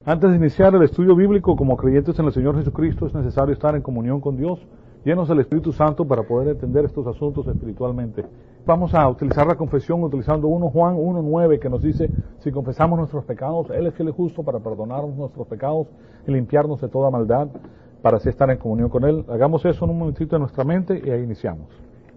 Antes de iniciar el estudio bíblico, como creyentes en el Señor Jesucristo, es necesario estar en comunión con Dios, llenos del Espíritu Santo para poder entender estos asuntos espiritualmente. Vamos a utilizar la confesión utilizando 1 Juan 1:9, que nos dice: si confesamos nuestros pecados, Él es fiel y justo para perdonarnos nuestros pecados y limpiarnos de toda maldad, para así estar en comunión con Él. Hagamos eso en un momentito en nuestra mente y ahí iniciamos.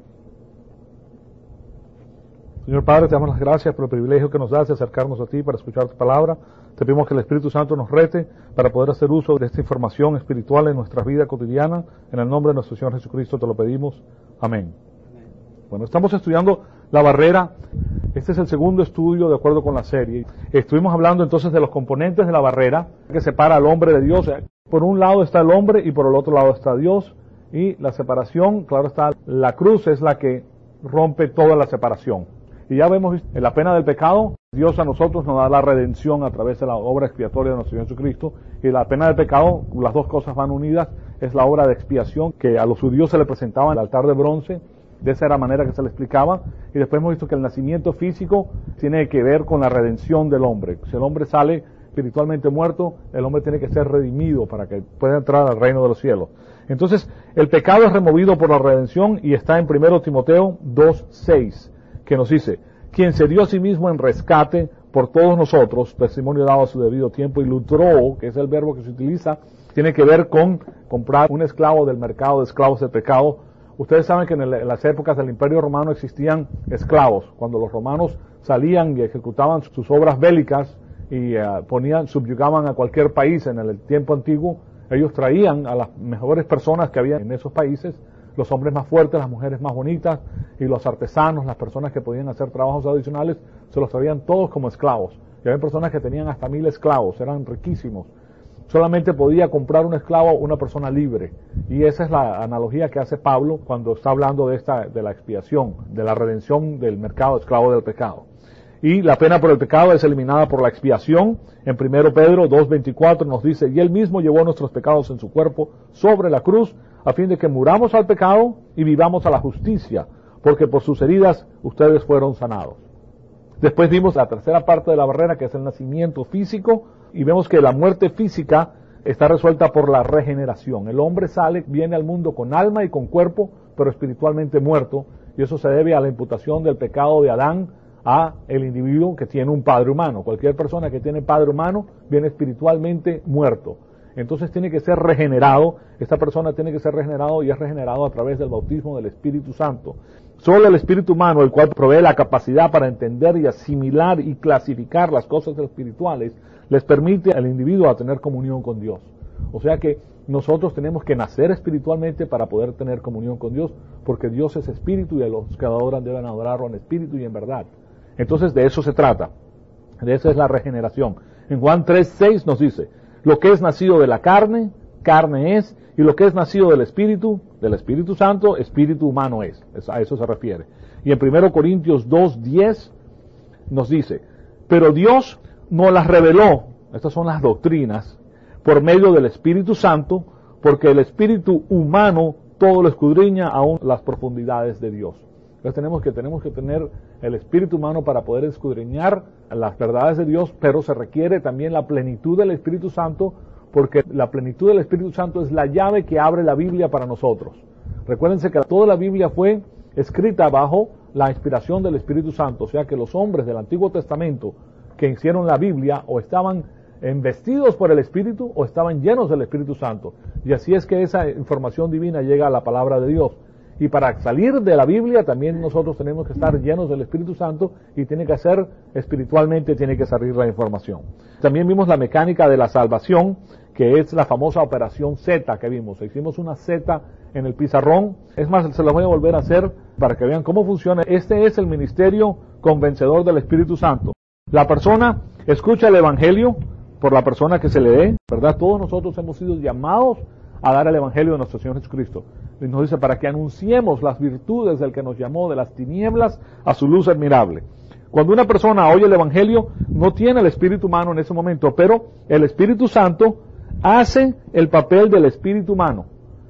Señor Padre, te damos las gracias por el privilegio que nos das de acercarnos a ti para escuchar tu palabra. Te pedimos que el Espíritu Santo nos rete para poder hacer uso de esta información espiritual en nuestra vida cotidiana. En el nombre de nuestro Señor Jesucristo te lo pedimos. Amén. Bueno, estamos estudiando la barrera. Este es el segundo estudio de acuerdo con la serie. Estuvimos hablando entonces de los componentes de la barrera que separa al hombre de Dios. Por un lado está el hombre y por el otro lado está Dios. Y la separación, claro está, la cruz es la que rompe toda la separación. Y ya vemos en la pena del pecado, Dios a nosotros nos da la redención a través de la obra expiatoria de nuestro Señor Jesucristo. Y la pena del pecado, las dos cosas van unidas, es la obra de expiación que a los judíos se le presentaba en el altar de bronce. De esa era la manera que se le explicaba. Y después hemos visto que el nacimiento físico tiene que ver con la redención del hombre. Si el hombre sale espiritualmente muerto, el hombre tiene que ser redimido para que pueda entrar al reino de los cielos. Entonces, el pecado es removido por la redención y está en 1 Timoteo 2:6. Que nos dice: quien se dio a sí mismo en rescate por todos nosotros, testimonio dado a su debido tiempo, y lutró, que es el verbo que se utiliza, tiene que ver con comprar un esclavo del mercado de esclavos del pecado. Ustedes saben que en las épocas del Imperio Romano existían esclavos. Cuando los romanos salían y ejecutaban sus obras bélicas y subyugaban a cualquier país en el tiempo antiguo, ellos traían a las mejores personas que había en esos países, los hombres más fuertes, las mujeres más bonitas, y los artesanos, las personas que podían hacer trabajos adicionales, se los traían todos como esclavos. Y había personas que tenían hasta 1000 esclavos, eran riquísimos. Solamente podía comprar un esclavo una persona libre. Y esa es la analogía que hace Pablo cuando está hablando de la expiación, de la redención del mercado esclavo del pecado. Y la pena por el pecado es eliminada por la expiación. En 1 Pedro 2:24 nos dice: y Él mismo llevó nuestros pecados en su cuerpo sobre la cruz, a fin de que muramos al pecado y vivamos a la justicia, porque por sus heridas ustedes fueron sanados. Después vimos la tercera parte de la barrera, que es el nacimiento físico, y vemos que la muerte física está resuelta por la regeneración. El hombre viene al mundo con alma y con cuerpo, pero espiritualmente muerto, y eso se debe a la imputación del pecado de Adán a el individuo que tiene un padre humano. Cualquier persona que tiene padre humano viene espiritualmente muerto. Entonces tiene que ser regenerado. Esta persona tiene que ser regenerado y es regenerado a través del bautismo del Espíritu Santo. Solo el espíritu humano, el cual provee la capacidad para entender y asimilar y clasificar las cosas espirituales, les permite al individuo a tener comunión con Dios. O sea que nosotros tenemos que nacer espiritualmente para poder tener comunión con Dios, porque Dios es espíritu y los que adoran deben adorarlo en espíritu y en verdad. Entonces de eso se trata. De eso es la regeneración. En Juan 3:6 nos dice: lo que es nacido de la carne, carne es, y lo que es nacido del Espíritu Santo, espíritu humano es. A eso se refiere. Y en 1 Corintios 2:10 nos dice: pero Dios nos las reveló, estas son las doctrinas, por medio del Espíritu Santo, porque el espíritu humano todo lo escudriña, aún las profundidades de Dios. Entonces tenemos que tener el espíritu humano para poder escudriñar las verdades de Dios, pero se requiere también la plenitud del Espíritu Santo, porque la plenitud del Espíritu Santo es la llave que abre la Biblia para nosotros. Recuérdense que toda la Biblia fue escrita bajo la inspiración del Espíritu Santo, o sea que los hombres del Antiguo Testamento que hicieron la Biblia o estaban investidos por el Espíritu o estaban llenos del Espíritu Santo. Y así es que esa información divina llega a la palabra de Dios. Y para salir de la Biblia también nosotros tenemos que estar llenos del Espíritu Santo y tiene que ser espiritualmente, tiene que salir la información. También vimos la mecánica de la salvación, que es la famosa operación Z que vimos. Hicimos una Z en el pizarrón. Es más, se la voy a volver a hacer para que vean cómo funciona. Este es el ministerio convencedor del Espíritu Santo. La persona escucha el Evangelio por la persona que se le dé, ¿verdad? Todos nosotros hemos sido llamados a dar el Evangelio de nuestro Señor Jesucristo. Y nos dice: para que anunciemos las virtudes del que nos llamó de las tinieblas a su luz admirable. Cuando una persona oye el Evangelio, no tiene el espíritu humano en ese momento, pero el Espíritu Santo hace el papel del espíritu humano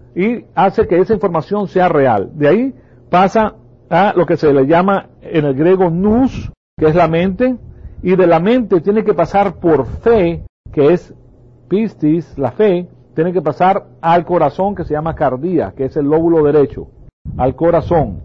y hace que esa información sea real. De ahí pasa a lo que se le llama en el griego nous, que es la mente, y de la mente tiene que pasar por fe, que es Pistis, la fe, tiene que pasar al corazón que se llama cardía, que es el lóbulo derecho, al corazón.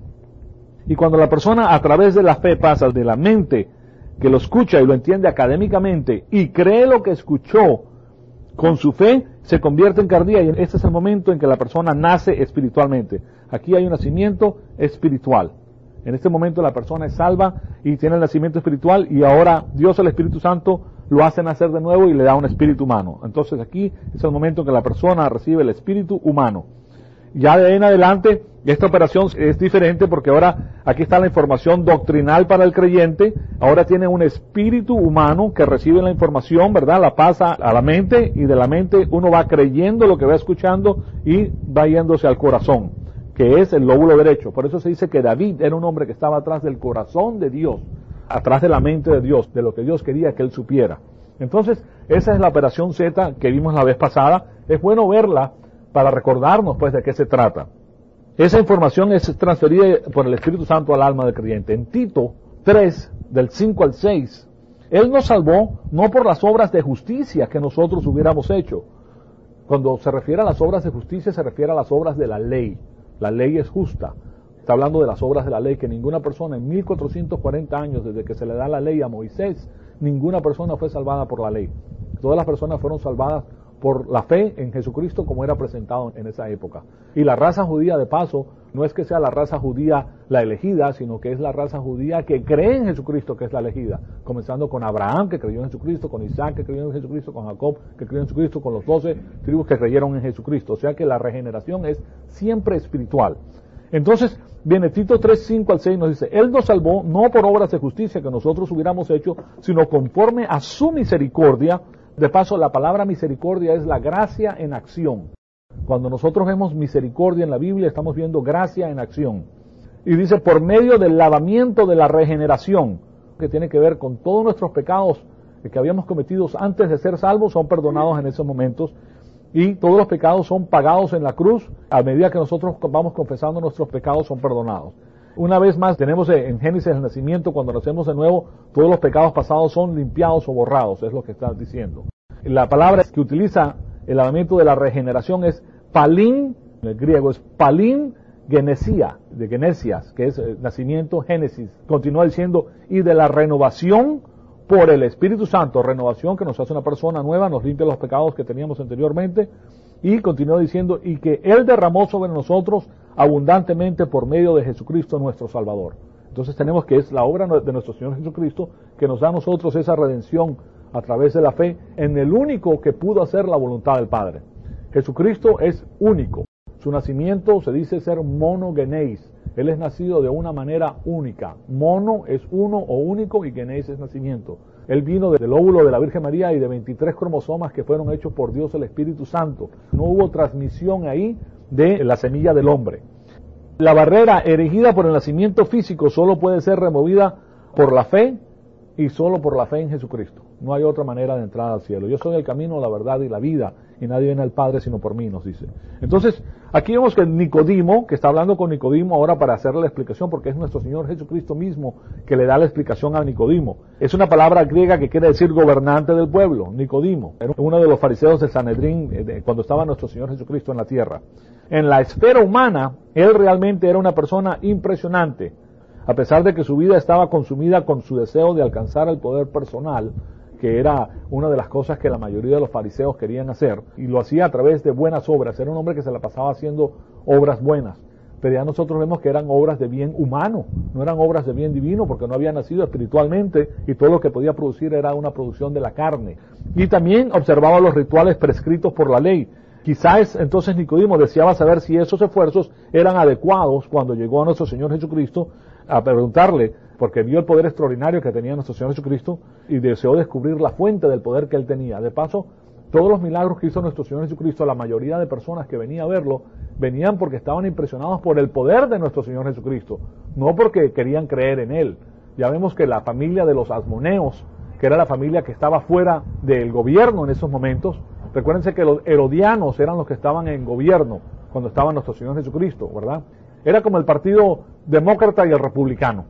Y cuando la persona a través de la fe pasa de la mente, que lo escucha y lo entiende académicamente, y cree lo que escuchó con su fe, se convierte en cardía, y este es el momento en que la persona nace espiritualmente. Aquí hay un nacimiento espiritual. En este momento la persona es salva y tiene el nacimiento espiritual, y ahora Dios, el Espíritu Santo, lo hace nacer de nuevo y le da un espíritu humano. Entonces aquí es el momento en que la persona recibe el espíritu humano. Ya de ahí en adelante, esta operación es diferente porque ahora aquí está la información doctrinal para el creyente. Ahora tiene un espíritu humano que recibe la información, ¿verdad? La pasa a la mente, y de la mente uno va creyendo lo que va escuchando y va yéndose al corazón, que es el lóbulo derecho. Por eso se dice que David era un hombre que estaba atrás del corazón de Dios, atrás de la mente de Dios, de lo que Dios quería que él supiera. Entonces, esa es la operación Z que vimos la vez pasada. Es bueno verla para recordarnos pues de qué se trata. Esa información es transferida por el Espíritu Santo al alma del creyente. En Tito 3, del 5 al 6, Él nos salvó no por las obras de justicia que nosotros hubiéramos hecho. Cuando se refiere a las obras de justicia, se refiere a las obras de la ley. La ley es justa. Está hablando de las obras de la ley, que ninguna persona en 1440 años, desde que se le da la ley a Moisés, ninguna persona fue salvada por la ley. Todas las personas fueron salvadas por la fe en Jesucristo, como era presentado en esa época. Y la raza judía, de paso, no es que sea la raza judía la elegida, sino que es la raza judía que cree en Jesucristo, que es la elegida. Comenzando con Abraham, que creyó en Jesucristo, con Isaac, que creyó en Jesucristo, con Jacob, que creyó en Jesucristo, con los 12 tribus que creyeron en Jesucristo. O sea que la regeneración es siempre espiritual. Entonces, viene Tito 3, 5 al 6, nos dice: Él nos salvó no por obras de justicia que nosotros hubiéramos hecho, sino conforme a su misericordia. De paso, la palabra misericordia es la gracia en acción. Cuando nosotros vemos misericordia en la Biblia, estamos viendo gracia en acción. Y dice, por medio del lavamiento de la regeneración, que tiene que ver con todos nuestros pecados que habíamos cometido antes de ser salvos, son perdonados en esos momentos. Y todos los pecados son pagados en la cruz. A medida que nosotros vamos confesando nuestros pecados, son perdonados. Una vez más, tenemos en Génesis el nacimiento, cuando nacemos de nuevo, todos los pecados pasados son limpiados o borrados, es lo que está diciendo. La palabra que utiliza el lavamiento de la regeneración es palín, en el griego es palín genesia, de genesias, que es nacimiento, génesis. Continúa diciendo, y de la renovación por el Espíritu Santo, renovación que nos hace una persona nueva, nos limpia los pecados que teníamos anteriormente. Y continúa diciendo, y que Él derramó sobre nosotros abundantemente por medio de Jesucristo nuestro Salvador. Entonces tenemos que es la obra de nuestro Señor Jesucristo que nos da a nosotros esa redención a través de la fe en el único que pudo hacer la voluntad del Padre. Jesucristo es único. Su nacimiento se dice ser monogenes. Él es nacido de una manera única. Mono es uno o único, y genes es nacimiento. Él vino del óvulo de la Virgen María y de 23 cromosomas que fueron hechos por Dios el Espíritu Santo. No hubo transmisión ahí de la semilla del hombre. La barrera erigida por el nacimiento físico solo puede ser removida por la fe, y solo por la fe en Jesucristo. No hay otra manera de entrar al cielo. Yo soy el camino, la verdad y la vida, y nadie viene al Padre sino por mí, nos dice. Entonces, aquí vemos que Nicodimo, que está hablando con Nicodimo ahora para hacerle la explicación, porque es nuestro Señor Jesucristo mismo que le da la explicación a Nicodimo. Es una palabra griega que quiere decir gobernante del pueblo. Nicodimo era uno de los fariseos del Sanedrín cuando estaba nuestro Señor Jesucristo en la tierra. En la esfera humana, él realmente era una persona impresionante. A pesar de que su vida estaba consumida con su deseo de alcanzar el poder personal, que era una de las cosas que la mayoría de los fariseos querían hacer, y lo hacía a través de buenas obras. Era un hombre que se la pasaba haciendo obras buenas, pero ya nosotros vemos que eran obras de bien humano, no eran obras de bien divino, porque no había nacido espiritualmente, y todo lo que podía producir era una producción de la carne. Y también observaba los rituales prescritos por la ley. Quizás entonces Nicodimo deseaba saber si esos esfuerzos eran adecuados cuando llegó a nuestro Señor Jesucristo a preguntarle, porque vio el poder extraordinario que tenía nuestro Señor Jesucristo y deseó descubrir la fuente del poder que Él tenía. De paso, todos los milagros que hizo nuestro Señor Jesucristo, la mayoría de personas que venían a verlo, venían porque estaban impresionados por el poder de nuestro Señor Jesucristo, no porque querían creer en Él. Ya vemos que la familia de los asmoneos, que era la familia que estaba fuera del gobierno en esos momentos, recuérdense que los herodianos eran los que estaban en gobierno cuando estaba nuestro Señor Jesucristo, ¿verdad? Era como el partido demócrata y el republicano.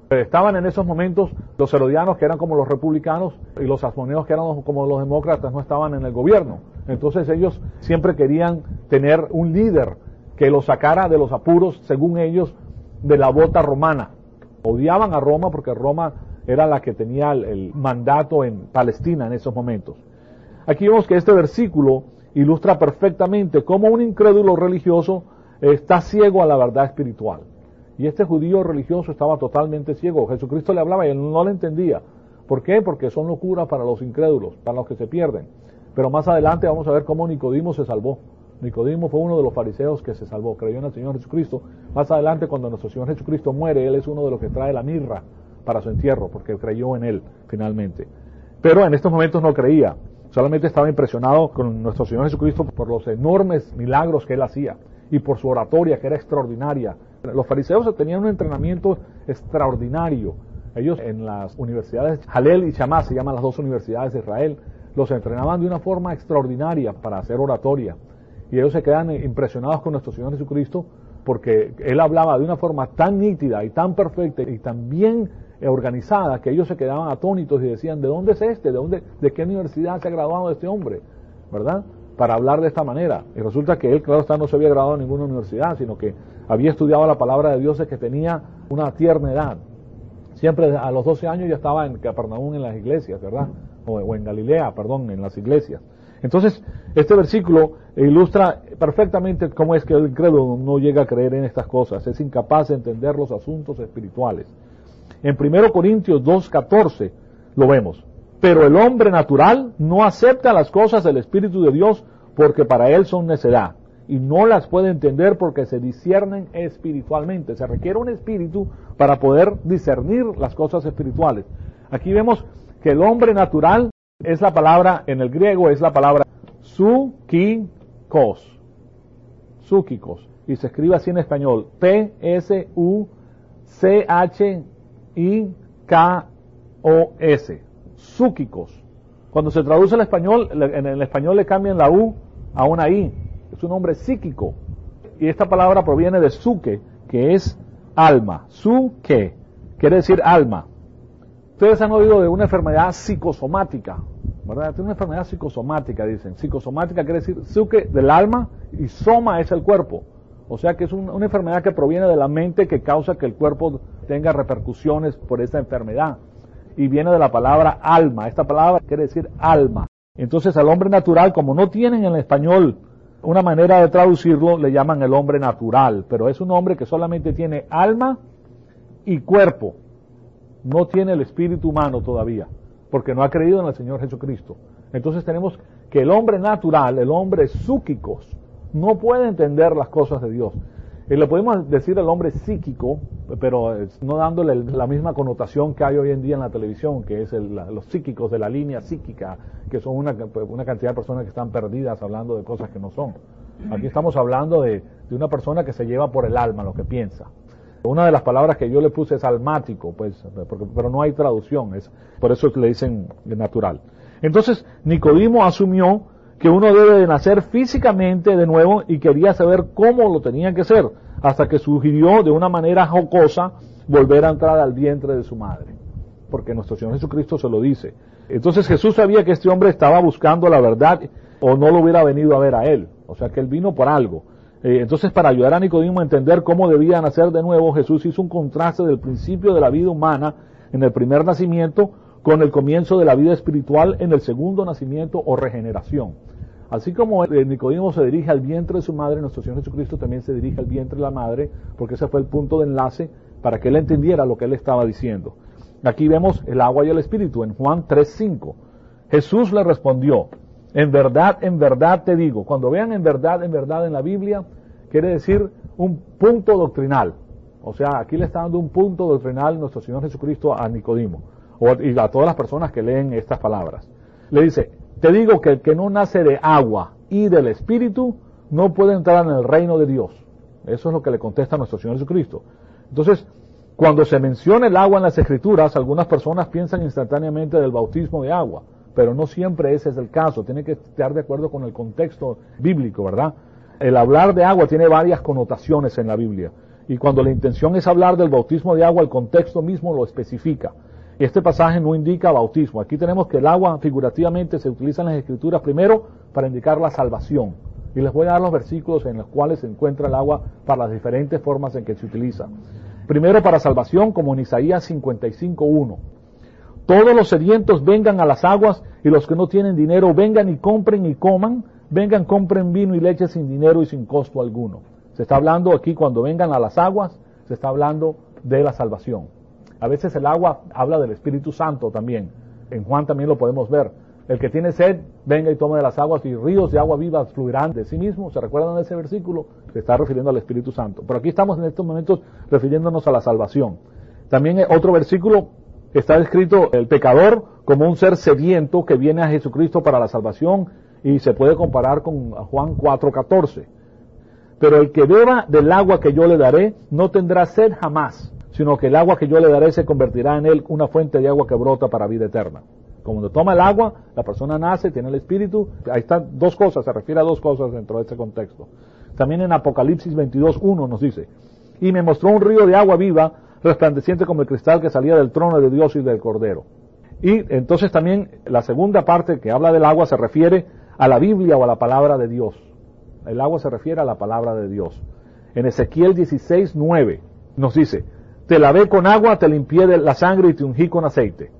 Estaban en esos momentos los herodianos, que eran como los republicanos, y los asmoneos, que eran como los demócratas, no estaban en el gobierno. Entonces ellos siempre querían tener un líder que los sacara de los apuros, según ellos, de la bota romana. Odiaban a Roma porque Roma era la que tenía el mandato en Palestina en esos momentos. Aquí vemos que este versículo ilustra perfectamente cómo un incrédulo religioso está ciego a la verdad espiritual. Y este judío religioso estaba totalmente ciego. Jesucristo le hablaba y él no le entendía. ¿Por qué? Porque son locuras para los incrédulos, para los que se pierden. Pero más adelante vamos a ver cómo Nicodimo se salvó. Nicodimo fue uno de los fariseos que se salvó, creyó en el Señor Jesucristo. Más adelante, cuando nuestro Señor Jesucristo muere, él es uno de los que trae la mirra para su entierro, porque creyó en él finalmente. Pero en estos momentos no creía, solamente estaba impresionado con nuestro Señor Jesucristo por los enormes milagros que él hacía y por su oratoria, que era extraordinaria. Los fariseos tenían un entrenamiento extraordinario. Ellos en las universidades Jalel y Shammah, se llaman las dos universidades de Israel, los entrenaban de una forma extraordinaria para hacer oratoria. Y ellos se quedan impresionados con nuestro Señor Jesucristo porque Él hablaba de una forma tan nítida y tan perfecta y tan bien organizada que ellos se quedaban atónitos y decían, ¿de dónde es este? ¿De qué universidad se ha graduado este hombre? ¿Verdad? Para hablar de esta manera. Y resulta que él, claro está, no se había graduado en ninguna universidad, sino que había estudiado la palabra de Dios desde que tenía una tierna edad. Siempre a los 12 años ya estaba en Capernaum en las iglesias, ¿verdad? O en Galilea, perdón, en las iglesias. Entonces, este versículo ilustra perfectamente cómo es que el incrédulo no llega a creer en estas cosas, es incapaz de entender los asuntos espirituales. En 1 Corintios 2:14 lo vemos. Pero el hombre natural no acepta las cosas del Espíritu de Dios porque para él son necedad y no las puede entender porque se disciernen espiritualmente. Se requiere un espíritu para poder discernir las cosas espirituales. Aquí vemos que el hombre natural es la palabra, en el griego es la palabra psúkikos, y se escribe así en español, P-S-U-C-H-I-K-O-S, psúkikos. Cuando se traduce al español, en el español le cambian la U a una I, es un nombre psíquico, y esta palabra proviene de psuke, que es alma, psuke, quiere decir alma. Ustedes han oído de una enfermedad psicosomática, ¿verdad? Tiene una enfermedad psicosomática, dicen. Psicosomática quiere decir psuke del alma y soma es el cuerpo. O sea que es una enfermedad que proviene de la mente que causa que el cuerpo tenga repercusiones por esa enfermedad. Y viene de la palabra alma. Esta palabra quiere decir alma. Entonces al hombre natural, como no tienen en el español una manera de traducirlo, le llaman el hombre natural. Pero es un hombre que solamente tiene alma y cuerpo. No tiene el espíritu humano todavía, porque no ha creído en el Señor Jesucristo. Entonces tenemos que el hombre natural, el hombre psúquicos, no puede entender las cosas de Dios. Le podemos decir al hombre psíquico, pero no dándole la misma connotación que hay hoy en día en la televisión, que es los psíquicos de la línea psíquica, que son una cantidad de personas que están perdidas hablando de cosas que no son. Aquí estamos hablando de una persona que se lleva por el alma lo que piensa. Una de las palabras que yo le puse es almático, pues, pero no hay traducción, por eso le dicen natural. Entonces, Nicodimo asumió que uno debe de nacer físicamente de nuevo y quería saber cómo lo tenía que hacer, hasta que sugirió de una manera jocosa volver a entrar al vientre de su madre, porque nuestro Señor Jesucristo se lo dice. Entonces Jesús sabía que este hombre estaba buscando la verdad o no lo hubiera venido a ver a él, o sea que él vino por algo. Entonces, para ayudar a Nicodimo a entender cómo debía nacer de nuevo, Jesús hizo un contraste del principio de la vida humana en el primer nacimiento con el comienzo de la vida espiritual en el segundo nacimiento o regeneración. Así como Nicodimo se dirige al vientre de su madre, nuestro Señor Jesucristo también se dirige al vientre de la madre, porque ese fue el punto de enlace para que él entendiera lo que él estaba diciendo. Aquí vemos el agua y el espíritu en Juan 3:5. Jesús le respondió: en verdad te digo. Cuando vean en verdad en la Biblia, quiere decir un punto doctrinal. O sea, aquí le está dando un punto doctrinal nuestro Señor Jesucristo a Nicodimo, y a todas las personas que leen estas palabras. Le dice, te digo que el que no nace de agua y del Espíritu, no puede entrar en el reino de Dios. Eso es lo que le contesta nuestro Señor Jesucristo. Entonces, cuando se menciona el agua en las Escrituras, algunas personas piensan instantáneamente del bautismo de agua, pero no siempre ese es el caso. Tiene que estar de acuerdo con el contexto bíblico, ¿verdad? El hablar de agua tiene varias connotaciones en la Biblia. Y cuando la intención es hablar del bautismo de agua, el contexto mismo lo especifica. Este pasaje no indica bautismo. Aquí tenemos que el agua figurativamente se utiliza en las Escrituras primero para indicar la salvación. Y les voy a dar los versículos en los cuales se encuentra el agua para las diferentes formas en que se utiliza. Primero para salvación, como en Isaías 55:1. Todos los sedientos vengan a las aguas, y los que no tienen dinero vengan y compren y coman. Vengan, compren vino y leche sin dinero y sin costo alguno. Se está hablando aquí, cuando vengan a las aguas, se está hablando de la salvación. A veces el agua habla del Espíritu Santo también. En Juan también lo podemos ver. El que tiene sed, venga y tome de las aguas, y ríos de agua viva fluirán de sí mismo. ¿Se recuerdan de ese versículo? Se está refiriendo al Espíritu Santo. Pero aquí estamos en estos momentos refiriéndonos a la salvación. También otro versículo está descrito el pecador como un ser sediento que viene a Jesucristo para la salvación, y se puede comparar con Juan 4:14. Pero el que beba del agua que yo le daré no tendrá sed jamás, sino que el agua que yo le daré se convertirá en él una fuente de agua que brota para vida eterna. Cuando toma el agua, la persona nace, tiene el Espíritu. Ahí están dos cosas, se refiere a dos cosas dentro de este contexto. También en Apocalipsis 22:1 nos dice: y me mostró un río de agua viva, resplandeciente como el cristal, que salía del trono de Dios y del Cordero. Y entonces también la segunda parte que habla del agua se refiere a la Biblia o a la palabra de Dios. El agua se refiere a la palabra de Dios. En Ezequiel 16:9 nos dice: te lavé con agua, te limpié de la sangre y te ungí con aceite.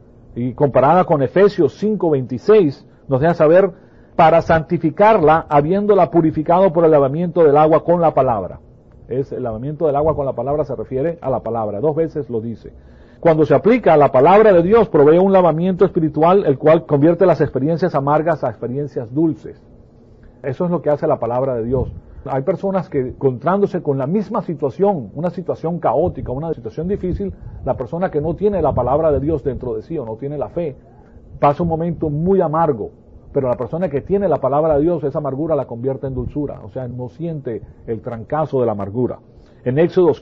Y comparada con Efesios 5:26 nos deja saber: para santificarla, habiéndola purificado por el lavamiento del agua con la palabra. El lavamiento del agua con la palabra se refiere a la palabra, 2 veces lo dice. Cuando se aplica a la palabra de Dios, provee un lavamiento espiritual, el cual convierte las experiencias amargas a experiencias dulces. Eso es lo que hace la palabra de Dios. Hay personas que, encontrándose con la misma situación, una situación caótica, una situación difícil, la persona que no tiene la palabra de Dios dentro de sí o no tiene la fe, pasa un momento muy amargo. Pero la persona que tiene la palabra de Dios, esa amargura la convierte en dulzura. O sea, no siente el trancazo de la amargura. En Éxodos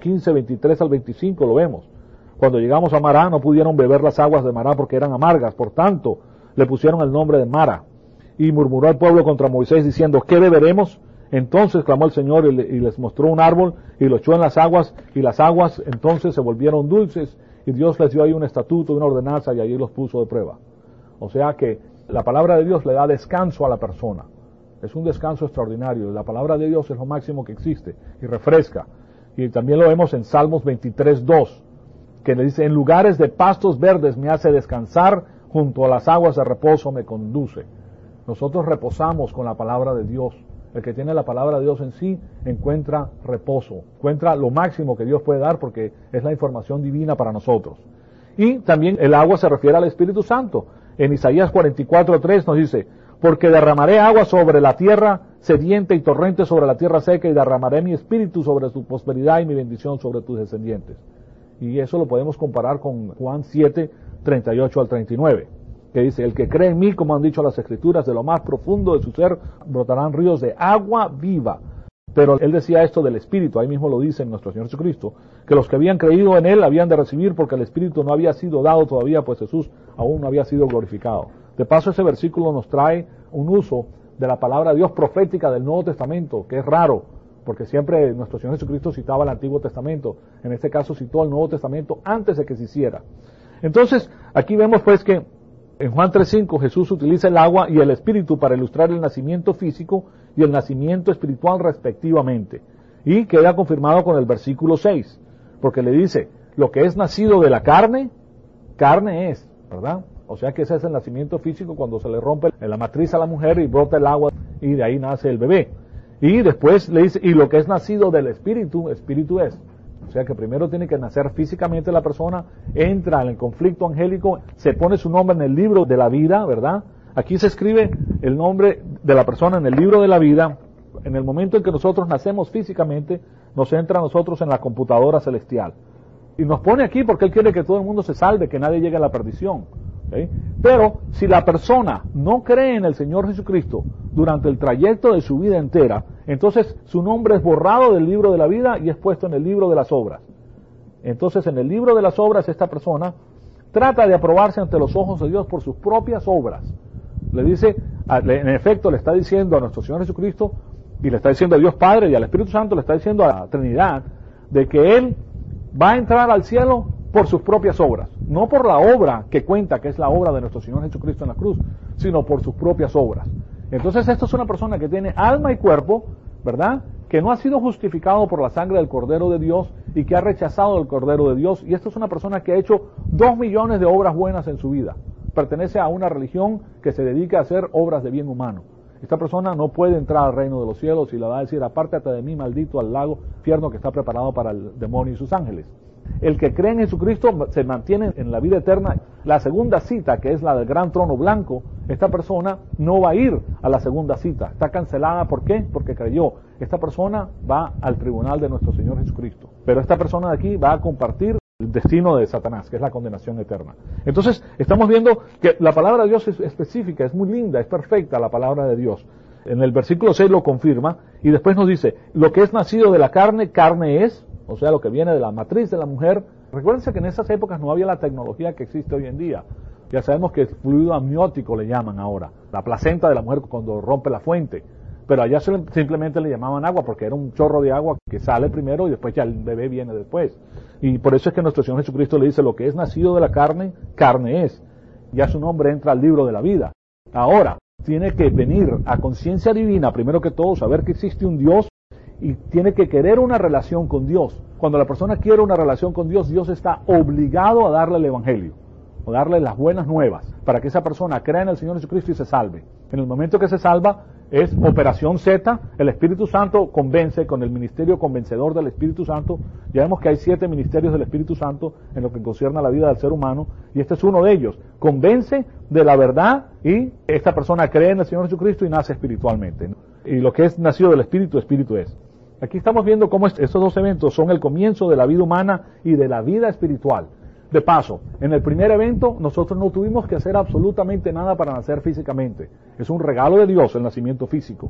15:23-25 lo vemos. Cuando llegamos a Mará, no pudieron beber las aguas de Mará porque eran amargas. Por tanto, le pusieron el nombre de Mara. Y murmuró el pueblo contra Moisés diciendo: ¿qué beberemos? Entonces clamó el Señor y les mostró un árbol y lo echó en las aguas, y las aguas entonces se volvieron dulces, y Dios les dio ahí un estatuto, una ordenanza, y allí los puso de prueba. O sea que la palabra de Dios le da descanso a la persona. Es un descanso extraordinario. La palabra de Dios es lo máximo que existe y refresca. Y también lo vemos en Salmos 23:2, que le dice: en lugares de pastos verdes me hace descansar, junto a las aguas de reposo me conduce. Nosotros reposamos con la palabra de Dios. El que tiene la palabra de Dios en sí encuentra reposo, encuentra lo máximo que Dios puede dar, porque es la información divina para nosotros. Y también el agua se refiere al Espíritu Santo. En Isaías 44:3 nos dice: porque derramaré agua sobre la tierra sedienta y torrente sobre la tierra seca, y derramaré mi espíritu sobre su prosperidad y mi bendición sobre tus descendientes. Y eso lo podemos comparar con Juan 7:38-39, que dice: el que cree en mí, como han dicho las Escrituras, de lo más profundo de su ser brotarán ríos de agua viva. Pero él decía esto del Espíritu, ahí mismo lo dice en nuestro Señor Jesucristo, que los que habían creído en él habían de recibir, porque el Espíritu no había sido dado todavía, pues Jesús aún no había sido glorificado. De paso, ese versículo nos trae un uso de la palabra de Dios profética del Nuevo Testamento, que es raro, porque siempre nuestro Señor Jesucristo citaba el Antiguo Testamento. En este caso citó el Nuevo Testamento antes de que se hiciera. Entonces, aquí vemos pues que en Juan 3:5 Jesús utiliza el agua y el Espíritu para ilustrar el nacimiento físico y el nacimiento espiritual respectivamente. Y queda confirmado con el versículo 6, porque le dice: lo que es nacido de la carne, carne es, ¿verdad? O sea que ese es el nacimiento físico, cuando se le rompe la matriz a la mujer y brota el agua, y de ahí nace el bebé. Y después le dice: y lo que es nacido del Espíritu, Espíritu es. O sea que primero tiene que nacer físicamente la persona, entra en el conflicto angélico, se pone su nombre en el libro de la vida, ¿verdad? Aquí se escribe el nombre de la persona en el libro de la vida. En el momento en que nosotros nacemos físicamente, nos entra a nosotros en la computadora celestial. Y nos pone aquí porque Él quiere que todo el mundo se salve, que nadie llegue a la perdición. ¿Okay? Pero si la persona no cree en el Señor Jesucristo durante el trayecto de su vida entera, entonces su nombre es borrado del libro de la vida y es puesto en el libro de las obras. Entonces en el libro de las obras esta persona trata de aprobarse ante los ojos de Dios por sus propias obras. Le dice, en efecto le está diciendo a nuestro Señor Jesucristo, y le está diciendo a Dios Padre y al Espíritu Santo, le está diciendo a la Trinidad: de que él va a entrar al cielo por sus propias obras, no por la obra que cuenta, que es la obra de nuestro Señor Jesucristo en la cruz, sino por sus propias obras. Entonces esto es una persona que tiene alma y cuerpo, ¿verdad?, que no ha sido justificado por la sangre del Cordero de Dios y que ha rechazado el Cordero de Dios, y esto es una persona que ha hecho 2 millones de obras buenas en su vida. Pertenece a una religión que se dedica a hacer obras de bien humano. Esta persona no puede entrar al reino de los cielos y le va a decir: apártate de mí, maldito, al lago infierno que está preparado para el demonio y sus ángeles. El que cree en Jesucristo se mantiene en la vida eterna. La segunda cita, que es la del gran trono blanco, esta persona no va a ir a la segunda cita. Está cancelada. ¿Por qué? Porque creyó. Esta persona va al tribunal de nuestro Señor Jesucristo. Pero esta persona de aquí va a compartir el destino de Satanás, que es la condenación eterna. Entonces, estamos viendo que la palabra de Dios es específica, es muy linda, es perfecta la palabra de Dios. En el versículo 6 lo confirma, y después nos dice: lo que es nacido de la carne, carne es. O sea, lo que viene de la matriz de la mujer. Recuérdense que en esas épocas no había la tecnología que existe hoy en día. Ya sabemos que el fluido amniótico le llaman ahora, la placenta de la mujer cuando rompe la fuente. Pero allá simplemente le llamaban agua porque era un chorro de agua que sale primero y después ya el bebé viene después. Y por eso es que nuestro Señor Jesucristo le dice: lo que es nacido de la carne, carne es. Ya su nombre entra al libro de la vida. Ahora, tiene que venir a conciencia divina, primero que todo, saber que existe un Dios, y tiene que querer una relación con Dios. Cuando la persona quiere una relación con Dios, Dios está obligado a darle el evangelio, o darle las buenas nuevas, para que esa persona crea en el Señor Jesucristo y se salve. En el momento que se salva, es operación Z, el Espíritu Santo convence con el ministerio convencedor del Espíritu Santo. Ya vemos que hay 7 ministerios del Espíritu Santo en lo que concierne a la vida del ser humano, y este es uno de ellos. Convence de la verdad, y esta persona cree en el Señor Jesucristo y nace espiritualmente. Y lo que es nacido del Espíritu, Espíritu es. Aquí estamos viendo cómo estos dos eventos son el comienzo de la vida humana y de la vida espiritual. De paso, en el primer evento nosotros no tuvimos que hacer absolutamente nada para nacer físicamente. Es un regalo de Dios el nacimiento físico.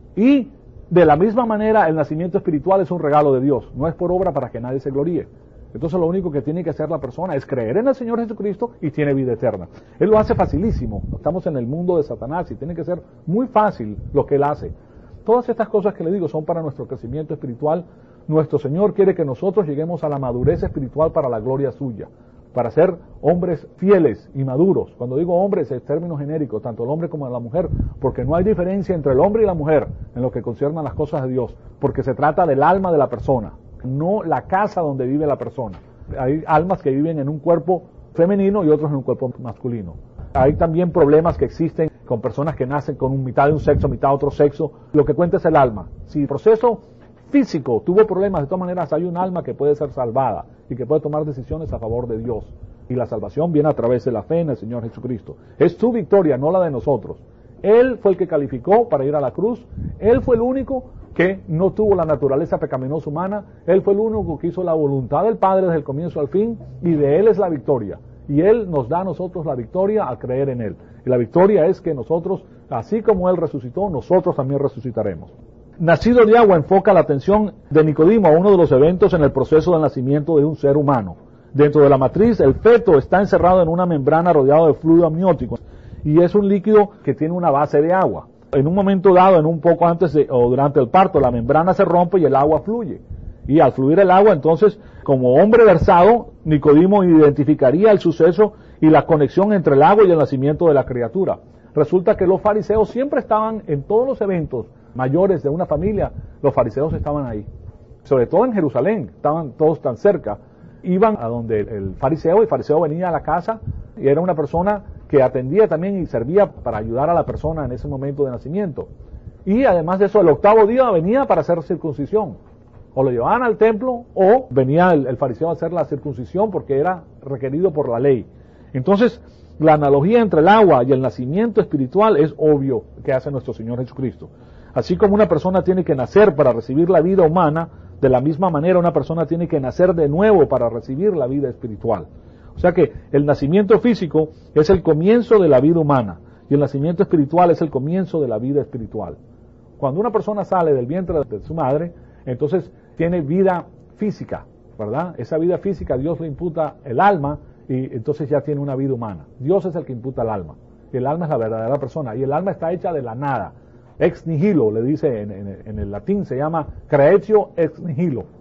Y de la misma manera el nacimiento espiritual es un regalo de Dios. No es por obra para que nadie se gloríe. Entonces lo único que tiene que hacer la persona es creer en el Señor Jesucristo y tiene vida eterna. Él lo hace facilísimo. Estamos en el mundo de Satanás y tiene que ser muy fácil lo que Él hace. Todas estas cosas que le digo son para nuestro crecimiento espiritual. Nuestro Señor quiere que nosotros lleguemos a la madurez espiritual para la gloria suya, para ser hombres fieles y maduros. Cuando digo hombres es término genérico, tanto el hombre como la mujer, porque no hay diferencia entre el hombre y la mujer en lo que concierne a las cosas de Dios, porque se trata del alma de la persona, no la casa donde vive la persona. Hay almas que viven en un cuerpo femenino y otros en un cuerpo masculino. Hay también problemas que existen con personas que nacen con mitad de un sexo, mitad de otro sexo. Lo que cuenta es el alma. Si el proceso físico tuvo problemas, de todas maneras hay un alma que puede ser salvada y que puede tomar decisiones a favor de Dios. Y la salvación viene a través de la fe en el Señor Jesucristo. Es su victoria, no la de nosotros. Él fue el que calificó para ir a la cruz. Él fue el único que no tuvo la naturaleza pecaminosa humana. Él fue el único que hizo la voluntad del Padre desde el comienzo al fin, y de Él es la victoria. Y Él nos da a nosotros la victoria al creer en Él. Y la victoria es que nosotros, así como Él resucitó, nosotros también resucitaremos. Nacido de agua enfoca la atención de Nicodimo a uno de los eventos en el proceso del nacimiento de un ser humano. Dentro de la matriz, el feto está encerrado en una membrana rodeado de fluido amniótico, y es un líquido que tiene una base de agua. En un momento dado, en un poco antes o durante el parto, la membrana se rompe y el agua fluye. Y al fluir el agua, entonces, como hombre versado, Nicodimo identificaría el suceso y la conexión entre el agua y el nacimiento de la criatura. Resulta que los fariseos siempre estaban en todos los eventos mayores de una familia, los fariseos estaban ahí. Sobre todo en Jerusalén, estaban todos tan cerca. Iban a donde el fariseo venía a la casa y era una persona que atendía también y servía para ayudar a la persona en ese momento de nacimiento. Y además de eso, el 8º día venía para hacer circuncisión. O lo llevaban al templo o venía el fariseo a hacer la circuncisión porque era requerido por la ley. Entonces, la analogía entre el agua y el nacimiento espiritual es obvio que hace nuestro Señor Jesucristo. Así como una persona tiene que nacer para recibir la vida humana, de la misma manera una persona tiene que nacer de nuevo para recibir la vida espiritual. O sea que el nacimiento físico es el comienzo de la vida humana y el nacimiento espiritual es el comienzo de la vida espiritual. Cuando una persona sale del vientre de su madre, entonces tiene vida física, ¿verdad? Esa vida física Dios le imputa el alma y entonces ya tiene una vida humana. Dios es el que imputa el alma. Y el alma es la verdadera persona. Y el alma está hecha de la nada. Ex nihilo, le dice en el latín, se llama creatio ex nihilo.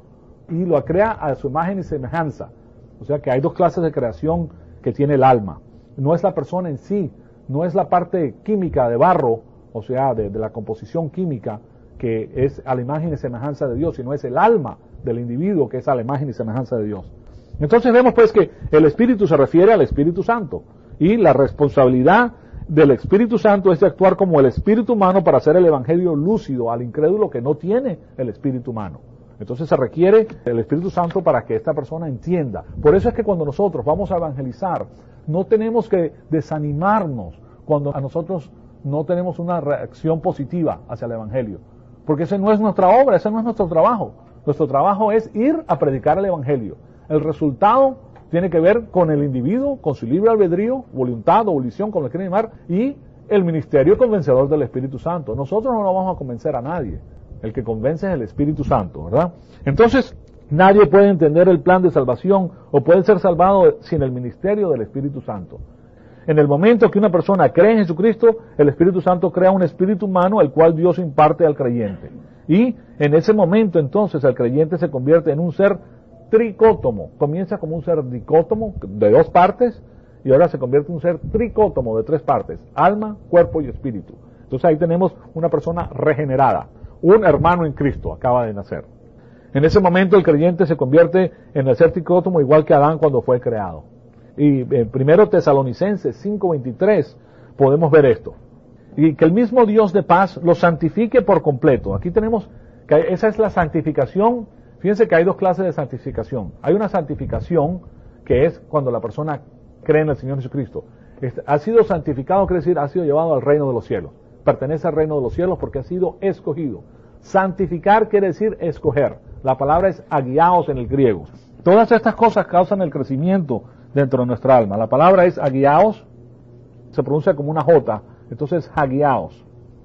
y lo crea a su imagen y semejanza. O sea que hay dos clases de creación que tiene el alma. No es la persona en sí, no es la parte química de barro, o sea, de la composición química, que es a la imagen y semejanza de Dios, sino es el alma del individuo que es a la imagen y semejanza de Dios. Entonces vemos pues que el Espíritu se refiere al Espíritu Santo, y la responsabilidad del Espíritu Santo es de actuar como el espíritu humano para hacer el evangelio lúcido al incrédulo que no tiene el espíritu humano. Entonces se requiere el Espíritu Santo para que esta persona entienda. Por eso es que cuando nosotros vamos a evangelizar, no tenemos que desanimarnos cuando a nosotros no tenemos una reacción positiva hacia el evangelio. Porque ese no es nuestra obra, ese no es nuestro trabajo. Nuestro trabajo es ir a predicar el evangelio. El resultado tiene que ver con el individuo, con su libre albedrío, voluntad o volición, como le quieren llamar, y el ministerio convencedor del Espíritu Santo. Nosotros no vamos a convencer a nadie. El que convence es el Espíritu Santo, ¿verdad? Entonces, nadie puede entender el plan de salvación o puede ser salvado sin el ministerio del Espíritu Santo. En el momento que una persona cree en Jesucristo, el Espíritu Santo crea un espíritu humano al cual Dios imparte al creyente. Y en ese momento entonces el creyente se convierte en un ser tricótomo. Comienza como un ser dicótomo de dos partes y ahora se convierte en un ser tricótomo de tres partes: alma, cuerpo y espíritu. Entonces ahí tenemos una persona regenerada. Un hermano en Cristo acaba de nacer. En ese momento el creyente se convierte en el ser tricótomo igual que Adán cuando fue creado. Y en 1 Tesalonicenses 5:23 podemos ver esto. Y que el mismo Dios de paz lo santifique por completo. Aquí tenemos que esa es la santificación. Fíjense que hay dos clases de santificación. Hay una santificación que es cuando la persona cree en el Señor Jesucristo. Ha sido santificado, quiere decir, ha sido llevado al reino de los cielos. Pertenece al reino de los cielos porque ha sido escogido. Santificar quiere decir escoger. La palabra es agiaos en el griego. Todas estas cosas causan el crecimiento dentro de nuestra alma. La palabra es agiaos, se pronuncia como una J, entonces agiaos.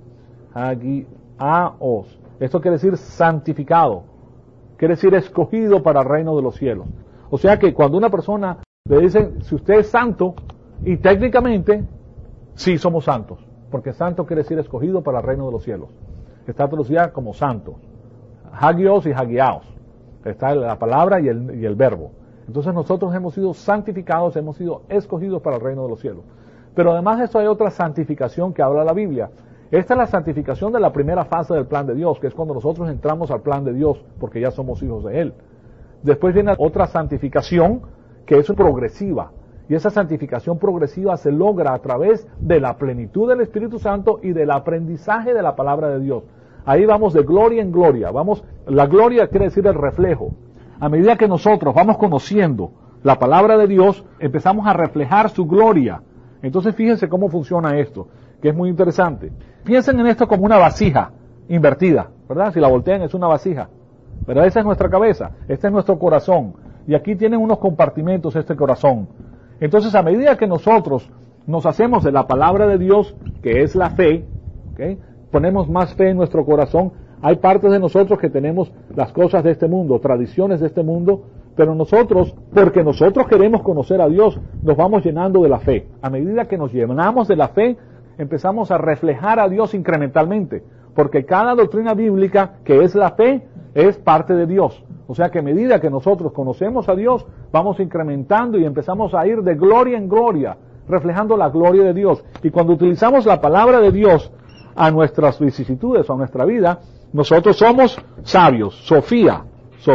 Agiaos. Esto quiere decir santificado. Quiere decir escogido para el reino de los cielos. O sea que cuando una persona le dicen, si usted es santo, y técnicamente, sí somos santos. Porque santo quiere decir escogido para el reino de los cielos. Está traducida como santo. Hagios y hagiaos. Está la palabra y el verbo. Entonces nosotros hemos sido santificados, hemos sido escogidos para el reino de los cielos. Pero además de esto hay otra santificación que habla la Biblia. Esta es la santificación de la primera fase del plan de Dios, que es cuando nosotros entramos al plan de Dios, porque ya somos hijos de Él. Después viene otra santificación que es progresiva. Y esa santificación progresiva se logra a través de la plenitud del Espíritu Santo y del aprendizaje de la palabra de Dios. Ahí vamos de gloria en gloria. La gloria quiere decir el reflejo. A medida que nosotros vamos conociendo la palabra de Dios, empezamos a reflejar su gloria. Entonces fíjense cómo funciona esto, que es muy interesante. Piensen en esto como una vasija invertida, ¿verdad? Si la voltean es una vasija. Pero esa es nuestra cabeza, este es nuestro corazón. Y aquí tienen unos compartimentos este corazón. Entonces, a medida que nosotros nos hacemos de la palabra de Dios, que es la fe, ¿okay? Ponemos más fe en nuestro corazón, hay partes de nosotros que tenemos las cosas de este mundo, tradiciones de este mundo, pero nosotros, porque nosotros queremos conocer a Dios, nos vamos llenando de la fe. A medida que nos llenamos de la fe, empezamos a reflejar a Dios incrementalmente, porque cada doctrina bíblica, que es la fe, es parte de Dios. O sea que a medida que nosotros conocemos a Dios, vamos incrementando y empezamos a ir de gloria en gloria, reflejando la gloria de Dios. Y cuando utilizamos la palabra de Dios a nuestras vicisitudes o a nuestra vida, nosotros somos sabios. Sofía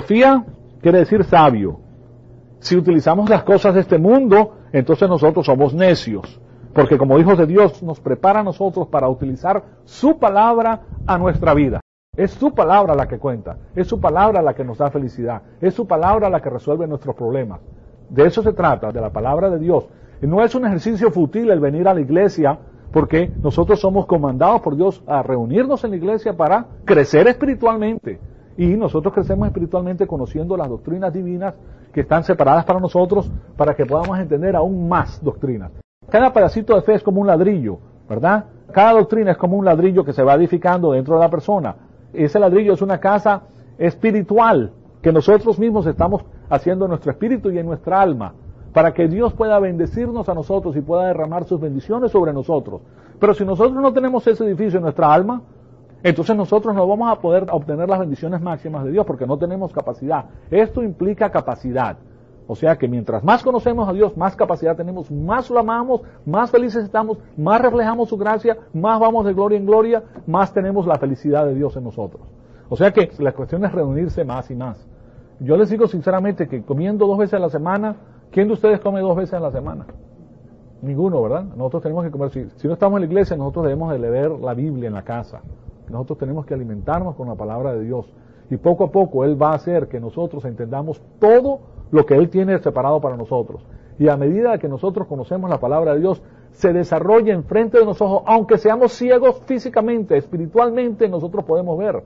quiere decir sabio. Si utilizamos las cosas de este mundo, entonces nosotros somos necios. Porque como hijos de Dios nos prepara a nosotros para utilizar su palabra a nuestra vida. Es su palabra la que cuenta, es su palabra la que nos da felicidad, es su palabra la que resuelve nuestros problemas. De eso se trata, de la palabra de Dios. Y no es un ejercicio fútil el venir a la iglesia, porque nosotros somos comandados por Dios a reunirnos en la iglesia para crecer espiritualmente. Y nosotros crecemos espiritualmente conociendo las doctrinas divinas que están separadas para nosotros, para que podamos entender aún más doctrinas. Cada pedacito de fe es como un ladrillo, ¿verdad? Cada doctrina es como un ladrillo que se va edificando dentro de la persona. Ese ladrillo es una casa espiritual que nosotros mismos estamos haciendo en nuestro espíritu y en nuestra alma, para que Dios pueda bendecirnos a nosotros y pueda derramar sus bendiciones sobre nosotros. Pero si nosotros no tenemos ese edificio en nuestra alma, entonces nosotros no vamos a poder obtener las bendiciones máximas de Dios porque no tenemos capacidad. Esto implica capacidad. O sea que mientras más conocemos a Dios, más capacidad tenemos, más lo amamos, más felices estamos, más reflejamos su gracia, más vamos de gloria en gloria, más tenemos la felicidad de Dios en nosotros. O sea que la cuestión es reunirse más y más. Yo les digo sinceramente que comiendo 2 veces a la semana, ¿quién de ustedes come 2 veces a la semana? Ninguno, ¿verdad? Nosotros tenemos que comer, si no estamos en la iglesia, nosotros debemos de leer la Biblia en la casa. Nosotros tenemos que alimentarnos con la palabra de Dios. Y poco a poco Él va a hacer que nosotros entendamos todo lo que Él tiene separado para nosotros. Y a medida que nosotros conocemos la palabra de Dios, se desarrolla enfrente de nosotros, aunque seamos ciegos físicamente, espiritualmente, nosotros podemos ver.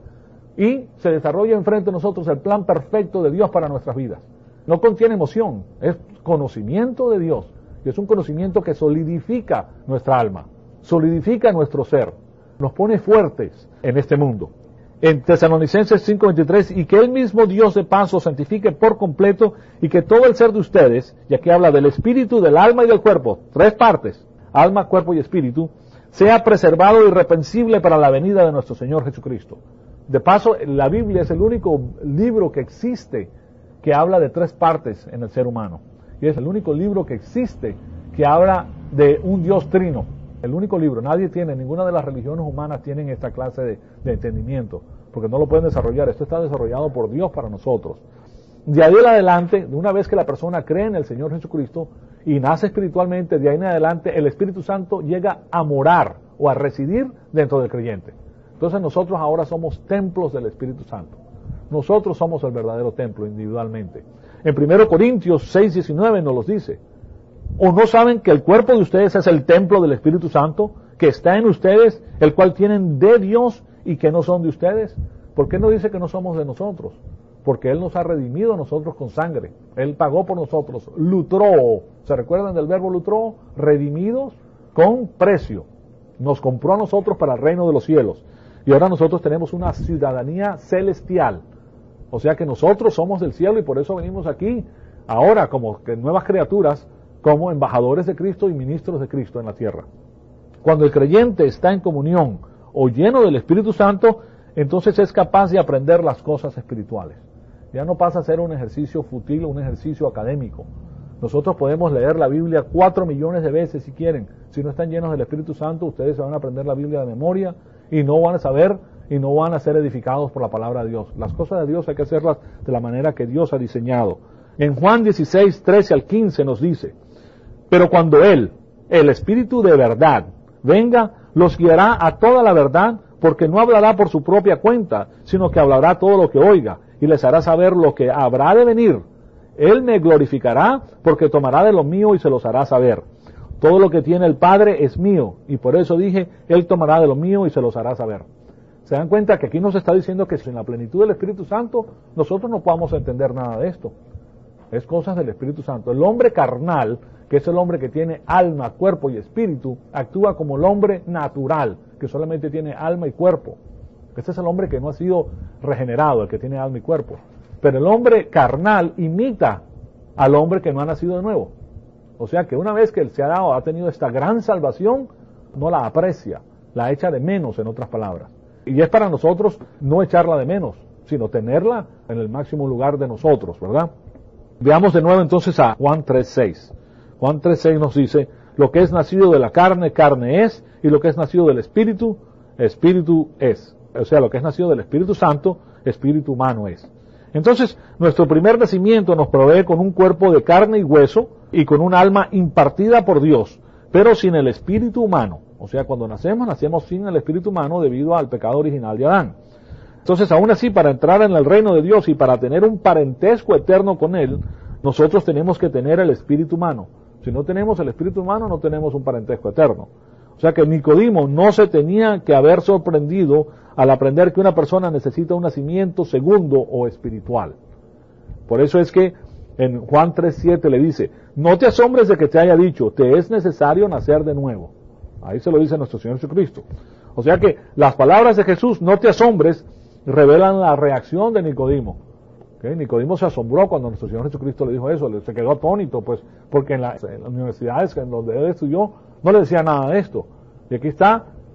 Y se desarrolla enfrente de nosotros el plan perfecto de Dios para nuestras vidas. No contiene emoción, es conocimiento de Dios. Y es un conocimiento que solidifica nuestra alma, solidifica nuestro ser, nos pone fuertes en este mundo. En Tesalonicenses 5:23, y que el mismo Dios de paz os santifique por completo, y que todo el ser de ustedes, y aquí habla del espíritu, del alma y del cuerpo, 3 partes, alma, cuerpo y espíritu, sea preservado irreprensible para la venida de nuestro Señor Jesucristo. De paso, la Biblia es el único libro que existe que habla de 3 partes en el ser humano. Y es el único libro que existe que habla de un Dios trino. El único libro. Nadie tiene, ninguna de las religiones humanas tienen esta clase de entendimiento, porque no lo pueden desarrollar. Esto está desarrollado por Dios para nosotros. De ahí en adelante, de una vez que la persona cree en el Señor Jesucristo y nace espiritualmente, de ahí en adelante el Espíritu Santo llega a morar o a residir dentro del creyente. Entonces nosotros ahora somos templos del Espíritu Santo. Nosotros somos el verdadero templo individualmente. En 1 Corintios 6:19 nos los dice. ¿O no saben que el cuerpo de ustedes es el templo del Espíritu Santo, que está en ustedes, el cual tienen de Dios y que no son de ustedes? ¿Por qué no dice que no somos de nosotros? Porque Él nos ha redimido a nosotros con sangre. Él pagó por nosotros. Lutró. ¿Se recuerdan del verbo lutró? Redimidos con precio. Nos compró a nosotros para el reino de los cielos. Y ahora nosotros tenemos una ciudadanía celestial. O sea que nosotros somos del cielo y por eso venimos aquí ahora como que nuevas criaturas, como embajadores de Cristo y ministros de Cristo en la tierra. Cuando el creyente está en comunión o lleno del Espíritu Santo, entonces es capaz de aprender las cosas espirituales. Ya no pasa a ser un ejercicio fútil o un ejercicio académico. Nosotros podemos leer la Biblia 4 millones de veces si quieren. Si no están llenos del Espíritu Santo, ustedes se van a aprender la Biblia de memoria y no van a saber y no van a ser edificados por la palabra de Dios. Las cosas de Dios hay que hacerlas de la manera que Dios ha diseñado. En Juan 16:13 al 15 nos dice: pero cuando Él, el Espíritu de verdad, venga, los guiará a toda la verdad, porque no hablará por su propia cuenta, sino que hablará todo lo que oiga, y les hará saber lo que habrá de venir. Él me glorificará, porque tomará de lo mío y se los hará saber. Todo lo que tiene el Padre es mío, y por eso dije, Él tomará de lo mío y se los hará saber. ¿Se dan cuenta que aquí nos está diciendo que sin la plenitud del Espíritu Santo, nosotros no podamos entender nada de esto? Es cosas del Espíritu Santo. El hombre carnal, que es el hombre que tiene alma, cuerpo y espíritu, actúa como el hombre natural, que solamente tiene alma y cuerpo. Este es el hombre que no ha sido regenerado, el que tiene alma y cuerpo. Pero el hombre carnal imita al hombre que no ha nacido de nuevo. O sea que una vez que él se ha tenido esta gran salvación, no la aprecia, la echa de menos, en otras palabras. Y es para nosotros no echarla de menos, sino tenerla en el máximo lugar de nosotros, ¿verdad? Veamos de nuevo entonces a Juan 3:6. Juan 3:6 nos dice: lo que es nacido de la carne, carne es, y lo que es nacido del Espíritu, Espíritu es. O sea, lo que es nacido del Espíritu Santo, Espíritu humano es. Entonces, nuestro primer nacimiento nos provee con un cuerpo de carne y hueso y con un alma impartida por Dios, pero sin el espíritu humano. O sea, cuando nacemos sin el espíritu humano debido al pecado original de Adán. Entonces, aún así, para entrar en el reino de Dios y para tener un parentesco eterno con Él, nosotros tenemos que tener el espíritu humano. Si no tenemos el espíritu humano, no tenemos un parentesco eterno. O sea que Nicodimo no se tenía que haber sorprendido al aprender que una persona necesita un nacimiento segundo o espiritual. Por eso es que en Juan 3:7 le dice: no te asombres de que te haya dicho, te es necesario nacer de nuevo. Ahí se lo dice nuestro Señor Jesucristo. O sea que las palabras de Jesús, no te asombres, revelan la reacción de Nicodimo. ¿Okay? Nicodimo se asombró cuando nuestro Señor Jesucristo le dijo eso, se quedó atónito, pues, porque en las universidades en donde él estudió no le decía nada de esto. Y aquí está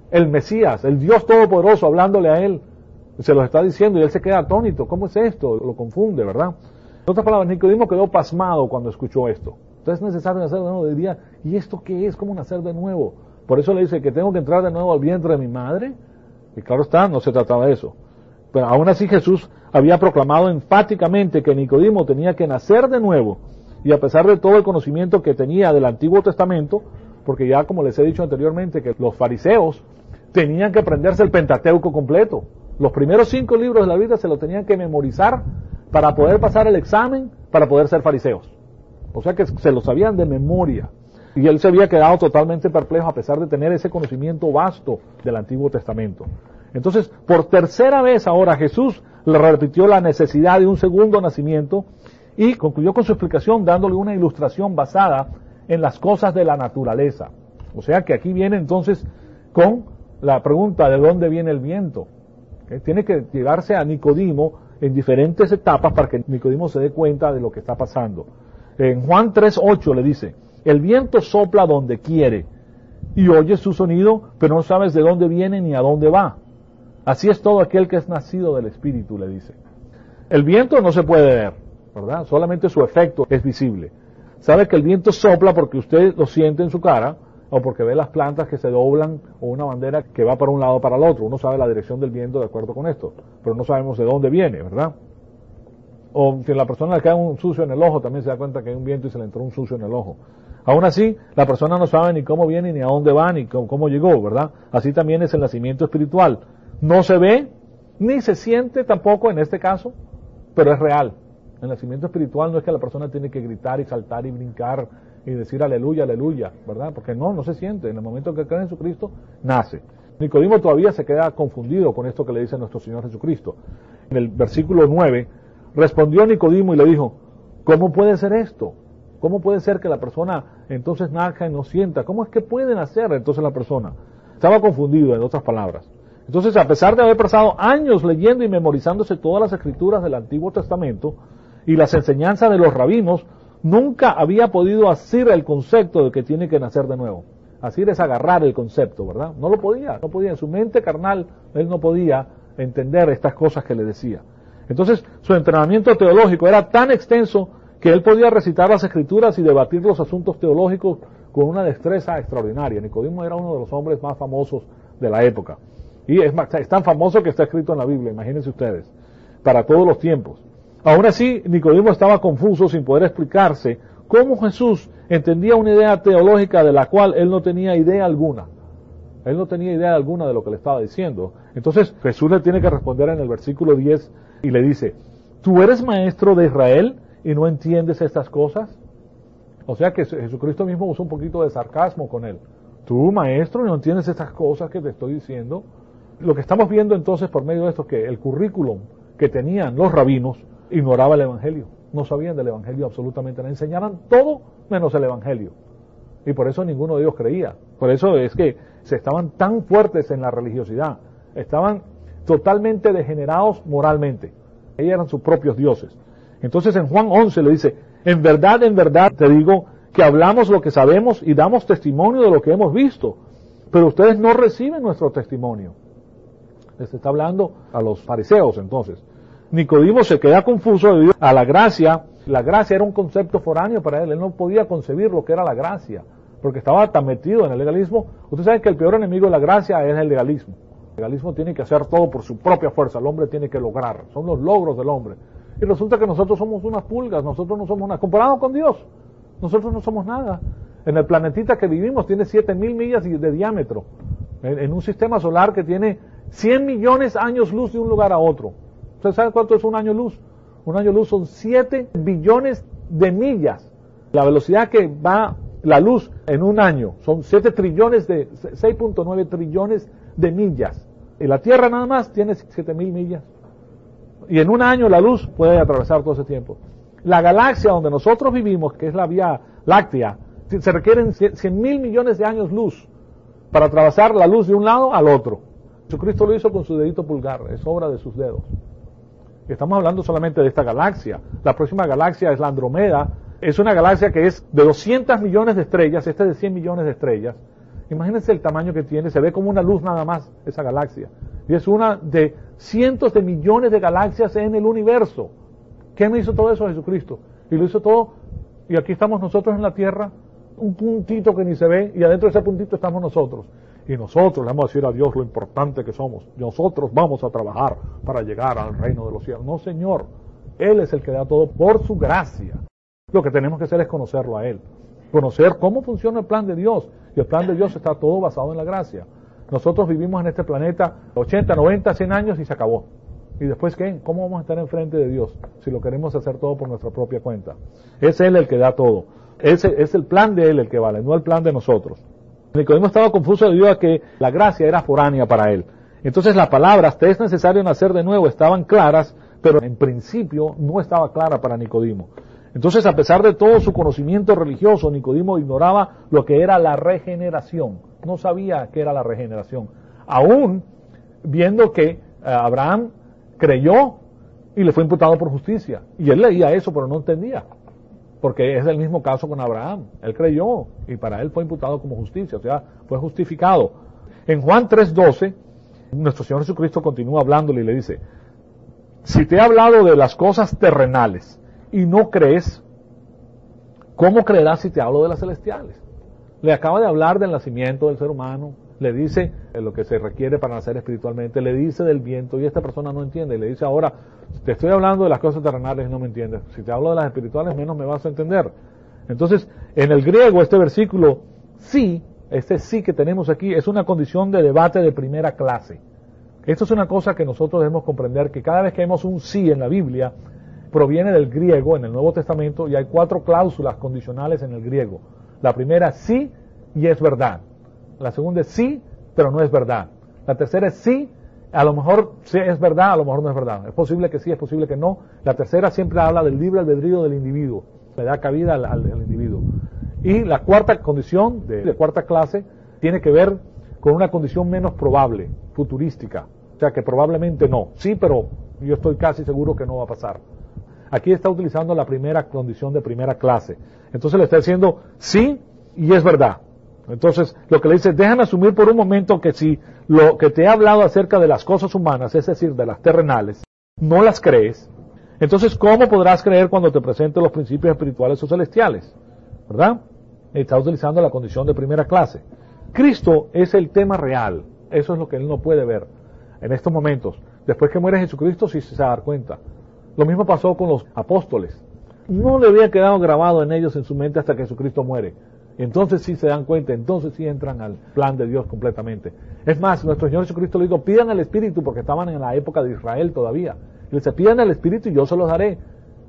el Mesías, el Dios Todopoderoso hablándole a él. Se lo está diciendo y él se queda atónito. ¿Cómo es esto? Lo confunde, ¿verdad? En otras palabras, Nicodemo quedó pasmado cuando escuchó esto. Entonces es necesario nacer de nuevo. Diría, ¿y esto qué es? ¿Cómo nacer de nuevo? Por eso le dice que tengo que entrar de nuevo al vientre de mi madre. Y claro está, no se trataba de eso. Pero aún así Jesús había proclamado enfáticamente que Nicodemo tenía que nacer de nuevo. Y a pesar de todo el conocimiento que tenía del Antiguo Testamento, porque ya como les he dicho anteriormente, que los fariseos tenían que aprenderse el Pentateuco completo. Los primeros 5 libros de la Biblia se los tenían que memorizar para poder pasar el examen, para poder ser fariseos. O sea que se los sabían de memoria. Y él se había quedado totalmente perplejo a pesar de tener ese conocimiento vasto del Antiguo Testamento. Entonces, por tercera vez ahora Jesús le repitió la necesidad de un segundo nacimiento y concluyó con su explicación dándole una ilustración basada en las cosas de la naturaleza. O sea que aquí viene entonces con la pregunta de dónde viene el viento. Tiene que llegarse a Nicodemo en diferentes etapas para que Nicodemo se dé cuenta de lo que está pasando. En Juan 3:8 le dice, el viento sopla donde quiere y oyes su sonido, pero no sabes de dónde viene ni a dónde va. Así es todo aquel que es nacido del Espíritu, le dice. El viento no se puede ver, ¿verdad? Solamente su efecto es visible. Sabe que el viento sopla porque usted lo siente en su cara, o porque ve las plantas que se doblan, o una bandera que va para un lado o para el otro. Uno sabe la dirección del viento de acuerdo con esto, pero no sabemos de dónde viene, ¿verdad? O si la persona le cae un sucio en el ojo, también se da cuenta que hay un viento y se le entró un sucio en el ojo. Aún así, la persona no sabe ni cómo viene, ni a dónde va, ni cómo llegó, ¿verdad? Así también es el nacimiento espiritual. No se ve, ni se siente tampoco en este caso, pero es real. El nacimiento espiritual no es que la persona tiene que gritar y saltar y brincar y decir aleluya, aleluya, ¿verdad? Porque no se siente. En el momento que cree en Jesucristo, nace. Nicodemo todavía se queda confundido con esto que le dice nuestro Señor Jesucristo. En el versículo 9, respondió Nicodemo y le dijo, ¿cómo puede ser esto? ¿Cómo puede ser que la persona entonces nazca y no sienta? ¿Cómo es que puede nacer entonces la persona? Estaba confundido, en otras palabras. Entonces, a pesar de haber pasado años leyendo y memorizándose todas las escrituras del Antiguo Testamento y las enseñanzas de los rabinos, nunca había podido asir el concepto de que tiene que nacer de nuevo. Asir es agarrar el concepto, ¿verdad? No podía. En su mente carnal, él no podía entender estas cosas que le decía. Entonces, su entrenamiento teológico era tan extenso que él podía recitar las escrituras y debatir los asuntos teológicos con una destreza extraordinaria. Nicodemo era uno de los hombres más famosos de la época. Y es tan famoso que está escrito en la Biblia, imagínense ustedes, para todos los tiempos. Aún así, Nicodemo estaba confuso sin poder explicarse cómo Jesús entendía una idea teológica de la cual él no tenía idea alguna. Él no tenía idea alguna de lo que le estaba diciendo. Entonces Jesús le tiene que responder en el versículo 10 y le dice, ¿tú eres maestro de Israel y no entiendes estas cosas? O sea que Jesucristo mismo usó un poquito de sarcasmo con él. Tú, maestro, no entiendes estas cosas que te estoy diciendo. Lo que estamos viendo entonces por medio de esto es que el currículum que tenían los rabinos ignoraba el Evangelio. No sabían del Evangelio absolutamente nada. Enseñaban todo menos el Evangelio. Y por eso ninguno de ellos creía. Por eso es que se estaban tan fuertes en la religiosidad. Estaban totalmente degenerados moralmente. Ellos eran sus propios dioses. Entonces en Juan 11 le dice, en verdad te digo que hablamos lo que sabemos y damos testimonio de lo que hemos visto. Pero ustedes no reciben nuestro testimonio. Les está hablando a los fariseos entonces. Nicodemo se queda confuso debido a la gracia. La gracia era un concepto foráneo para él. Él no podía concebir lo que era la gracia, porque estaba tan metido en el legalismo. Ustedes saben que el peor enemigo de la gracia es el legalismo. El legalismo tiene que hacer todo por su propia fuerza. El hombre tiene que lograr. Son los logros del hombre. Y resulta que nosotros somos unas pulgas. Nosotros no somos nada. Comparado con Dios, nosotros no somos nada. En el planetita que vivimos tiene 7,000 millas de diámetro. En un sistema solar que tiene 100 millones de años luz de un lugar a otro. ¿Usted sabe cuánto es un año luz? Un año luz son 7 billones de millas. La velocidad que va la luz en un año son 6.9 trillones de millas. Y la Tierra nada más tiene 7,000 millas. Y en un año la luz puede atravesar todo ese tiempo. La galaxia donde nosotros vivimos, que es la Vía Láctea, se requieren 100,000 millones de años luz para atravesar la luz de un lado al otro. Jesucristo lo hizo con su dedito pulgar, es obra de sus dedos. Estamos hablando solamente de esta galaxia. La próxima galaxia es la Andrómeda. Es una galaxia que es de 200 millones de estrellas, esta es de 100 millones de estrellas. Imagínense el tamaño que tiene, se ve como una luz nada más esa galaxia. Y es una de cientos de millones de galaxias en el universo. ¿Quién hizo todo eso? Jesucristo. Y lo hizo todo, y aquí estamos nosotros en la Tierra, un puntito que ni se ve, y adentro de ese puntito estamos nosotros. Y nosotros le vamos a decir a Dios lo importante que somos. Nosotros vamos a trabajar para llegar al reino de los cielos. No, Señor. Él es el que da todo por su gracia. Lo que tenemos que hacer es conocerlo a Él. Conocer cómo funciona el plan de Dios. Y el plan de Dios está todo basado en la gracia. Nosotros vivimos en este planeta 80, 90, 100 años y se acabó. ¿Y después qué? ¿Cómo vamos a estar enfrente de Dios si lo queremos hacer todo por nuestra propia cuenta? Es Él el que da todo. Ese es el plan de Él el que vale, no el plan de nosotros. Nicodemo estaba confuso debido a que la gracia era foránea para él. Entonces las palabras, te es necesario nacer de nuevo, estaban claras, pero en principio no estaba clara para Nicodemo. Entonces, a pesar de todo su conocimiento religioso, Nicodemo ignoraba lo que era la regeneración. No sabía qué era la regeneración. Aún viendo que Abraham creyó y le fue imputado por justicia. Y él leía eso, pero no entendía. Porque es el mismo caso con Abraham. Él creyó y para él fue imputado como justicia, o sea, fue justificado. En Juan 3:12, nuestro Señor Jesucristo continúa hablándole y le dice, si te he hablado de las cosas terrenales y no crees, ¿cómo creerás si te hablo de las celestiales? Le acaba de hablar del nacimiento del ser humano, le dice lo que se requiere para nacer espiritualmente, le dice del viento y esta persona no entiende, y le dice ahora, te estoy hablando de las cosas terrenales y no me entiendes, si te hablo de las espirituales menos me vas a entender. Entonces, en el griego este versículo, sí, este sí que tenemos aquí, es una condición de debate de primera clase. Esto es una cosa que nosotros debemos comprender, que cada vez que vemos un sí en la Biblia, proviene del griego en el Nuevo Testamento y hay 4 cláusulas condicionales en el griego. La primera, sí y es verdad. La segunda es sí, pero no es verdad. La tercera es sí, a lo mejor sí es verdad, a lo mejor no es verdad. Es posible que sí, es posible que no. La tercera siempre habla del libre albedrío del individuo, le da cabida al individuo. Y la cuarta condición, de cuarta clase, tiene que ver con una condición menos probable, futurística. O sea que probablemente no. Sí, pero yo estoy casi seguro que no va a pasar. Aquí está utilizando la primera condición de primera clase. Entonces le está diciendo sí y es verdad. Entonces lo que le dice, déjame asumir por un momento que si lo que te he hablado acerca de las cosas humanas, es decir, de las terrenales, no las crees, entonces ¿cómo podrás creer cuando te presente los principios espirituales o celestiales? ¿Verdad? Está utilizando la condición de primera clase. Cristo es el tema real. Eso es lo que él no puede ver en estos momentos. Después que muere Jesucristo, sí se va a dar cuenta. Lo mismo pasó con los apóstoles. No le había quedado grabado en ellos en su mente hasta que Jesucristo muere. Entonces sí se dan cuenta, entonces sí entran al plan de Dios completamente. Es más, nuestro Señor Jesucristo le dijo, pidan el Espíritu, porque estaban en la época de Israel todavía. Y le dice, pidan el Espíritu y yo se los daré.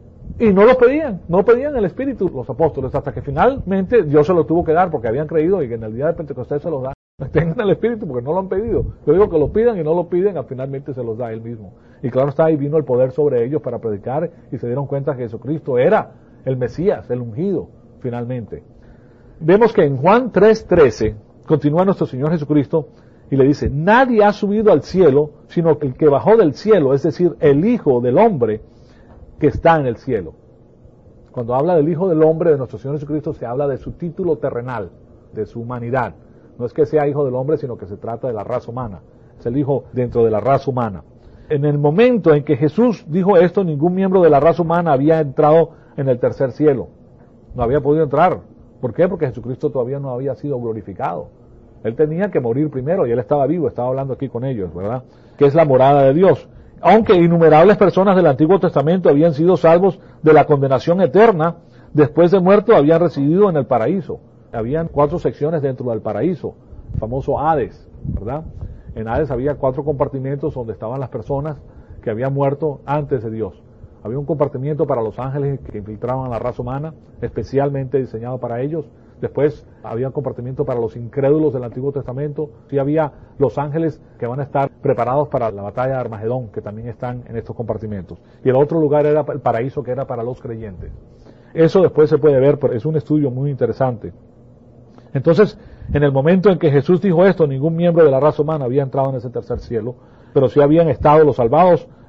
Y no lo pedían, no pedían el Espíritu los apóstoles, hasta que finalmente Dios se lo tuvo que dar, porque habían creído y que en el día de Pentecostés se los da. Tengan el Espíritu porque no lo han pedido. Yo digo que lo pidan y no lo piden, finalmente se los da Él mismo. Y claro está, ahí vino el poder sobre ellos para predicar y se dieron cuenta que Jesucristo era el Mesías, el ungido, finalmente. Vemos que en Juan 3:13 continúa nuestro Señor Jesucristo y le dice, nadie ha subido al cielo, sino que el que bajó del cielo, es decir, el Hijo del Hombre que está en el cielo. Cuando habla del Hijo del Hombre de nuestro Señor Jesucristo, se habla de su título terrenal, de su humanidad. No es que sea hijo del hombre, sino que se trata de la raza humana. Es el hijo dentro de la raza humana. En el momento en que Jesús dijo esto, ningún miembro de la raza humana había entrado en el tercer cielo. No había podido entrar. ¿Por qué? Porque Jesucristo todavía no había sido glorificado. Él tenía que morir primero y él estaba vivo, estaba hablando aquí con ellos, ¿verdad? Que es la morada de Dios. Aunque innumerables personas del Antiguo Testamento habían sido salvos de la condenación eterna, después de muerto habían residido en el paraíso. Habían 4 secciones dentro del paraíso, el famoso Hades, ¿verdad? En Hades había 4 compartimentos donde estaban las personas que habían muerto antes de Dios. Había un compartimiento para los ángeles que infiltraban la raza humana, especialmente diseñado para ellos. Después había un compartimiento para los incrédulos del Antiguo Testamento. Sí había los ángeles que van a estar preparados para la batalla de Armagedón, que también están en estos compartimentos. Y el otro lugar era el paraíso, que era para los creyentes. Eso después se puede ver, es un estudio muy interesante. Entonces, en el momento en que Jesús dijo esto, ningún miembro de la raza humana había entrado en ese tercer cielo, pero sí habían estado los salvados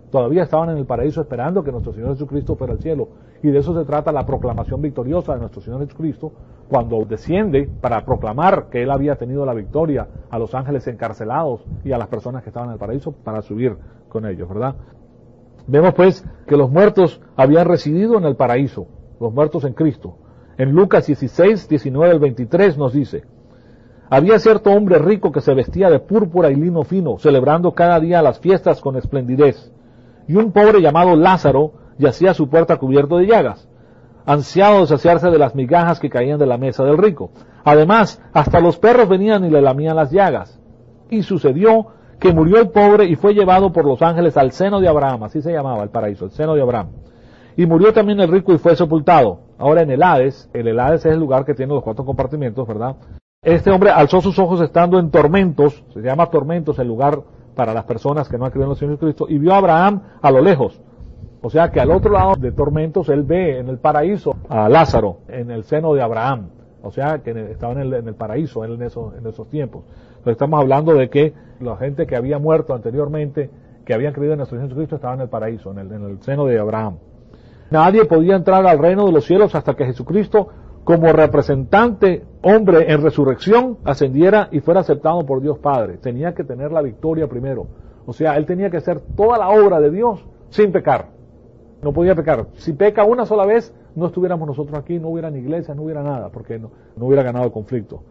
Todavía estaban en el paraíso esperando que nuestro Señor Jesucristo fuera al cielo. Y de eso se trata la proclamación victoriosa de nuestro Señor Jesucristo, cuando desciende para proclamar que Él había tenido la victoria a los ángeles encarcelados y a las personas que estaban en el paraíso para subir con ellos, ¿verdad? Vemos pues que los muertos habían residido en el paraíso, los muertos en Cristo. En Lucas 16, 19 al 23 nos dice: había cierto hombre rico que se vestía de púrpura y lino fino, celebrando cada día las fiestas con esplendidez. Y un pobre llamado Lázaro yacía a su puerta cubierto de llagas, ansiado de saciarse de las migajas que caían de la mesa del rico. Además, hasta los perros venían y le lamían las llagas. Y sucedió que murió el pobre y fue llevado por los ángeles al seno de Abraham, así se llamaba el paraíso, el seno de Abraham. Y murió también el rico y fue sepultado. Ahora en el Hades es el lugar que tiene los 4 compartimentos, ¿verdad? Este hombre alzó sus ojos estando en tormentos, se llama tormentos el lugar para las personas que no han creído en el Señor Jesucristo, y vio a Abraham a lo lejos. O sea que al otro lado de tormentos él ve en el paraíso a Lázaro, en el seno de Abraham. O sea que estaba en el paraíso en esos tiempos. Entonces estamos hablando de que la gente que había muerto anteriormente, que habían creído en nuestro Señor Jesucristo, estaba en el paraíso, en el seno de Abraham. Nadie podía entrar al reino de los cielos hasta que Jesucristo, como representante hombre en resurrección, ascendiera y fuera aceptado por Dios Padre. Tenía que tener la victoria primero. O sea, él tenía que hacer toda la obra de Dios sin pecar. No podía pecar. Si peca una sola vez, no estuviéramos nosotros aquí, no hubiera ni iglesia, no hubiera nada, porque no hubiera ganado el conflicto.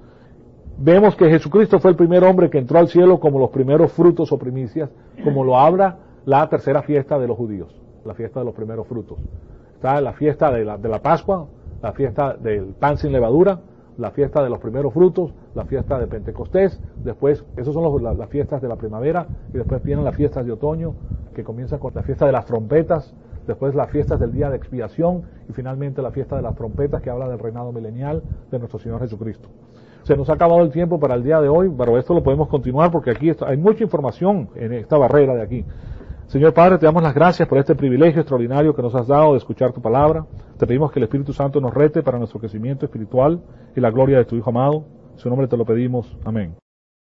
Vemos que Jesucristo fue el primer hombre que entró al cielo como los primeros frutos o primicias, como lo habla la tercera fiesta de los judíos, la fiesta de los primeros frutos. Está la fiesta de la Pascua, la fiesta del pan sin levadura, la fiesta de los primeros frutos, la fiesta de Pentecostés, después, esas son las fiestas de la primavera, y después vienen las fiestas de otoño, que comienzan con la fiesta de las trompetas, después las fiestas del día de expiación, y finalmente la fiesta de las trompetas, que habla del reinado milenial de nuestro Señor Jesucristo. Se nos ha acabado el tiempo para el día de hoy, pero esto lo podemos continuar porque aquí hay mucha información en esta barrera de aquí. Señor Padre, te damos las gracias por este privilegio extraordinario que nos has dado de escuchar tu palabra. Te pedimos que el Espíritu Santo nos rete para nuestro crecimiento espiritual y la gloria de tu Hijo amado. En su nombre te lo pedimos. Amén.